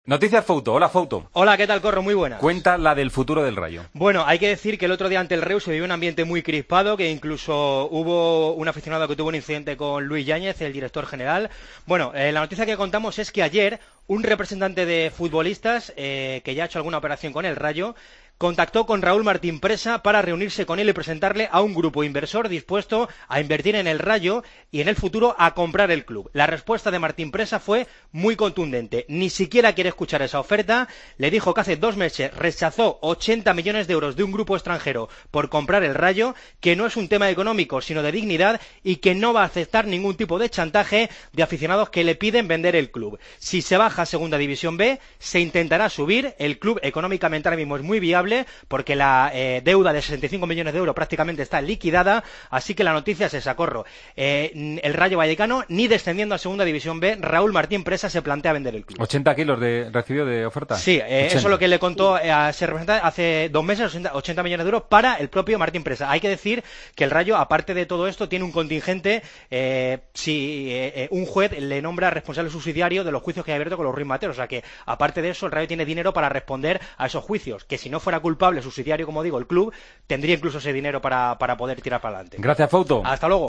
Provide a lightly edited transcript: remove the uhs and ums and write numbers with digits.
Noticias Fouto. Hola, Fouto. Hola, ¿qué tal, Corro? Muy buena. Cuenta la del futuro del Rayo. Bueno, hay que decir que el otro día ante el Reus se vivió un ambiente muy crispado, que incluso hubo un aficionado que tuvo un incidente con Luis Yáñez, el director general. Bueno, la noticia que contamos es que ayer un representante de futbolistas, que ya ha hecho alguna operación con el Rayo, contactó con Raúl Martín Presa para reunirse con él y presentarle a un grupo inversor dispuesto a invertir en el Rayo y en el futuro a comprar el club. La respuesta de Martín Presa fue muy contundente. Ni siquiera quiere escuchar esa oferta. Le dijo que hace 2 meses rechazó 80 millones de euros de un grupo extranjero por comprar el Rayo, que no es un tema económico sino de dignidad y que no va a aceptar ningún tipo de chantaje de aficionados que le piden vender el club. Si se baja a Segunda División B, se intentará subir. El club económicamente ahora mismo es muy viable porque la deuda de 65 millones de euros prácticamente está liquidada, así que la noticia es esa, Corro. El Rayo Vallecano, ni descendiendo a Segunda División B, Raúl Martín Presa se plantea vender el club. 80 kilos recibió de oferta. Sí, eso es lo que le contó a ese representante hace 2 meses, 80 millones de euros para el propio Martín Presa. Hay que decir que el Rayo, aparte de todo esto, tiene un contingente si un juez le nombra responsable subsidiario de los juicios que ha abierto con los Ruiz Mateos. O sea que, aparte de eso, el Rayo tiene dinero para responder a esos juicios, que si no fuera culpable subsidiario, como digo, el club, tendría incluso ese dinero para poder tirar para adelante. Gracias, Fouto. Hasta luego.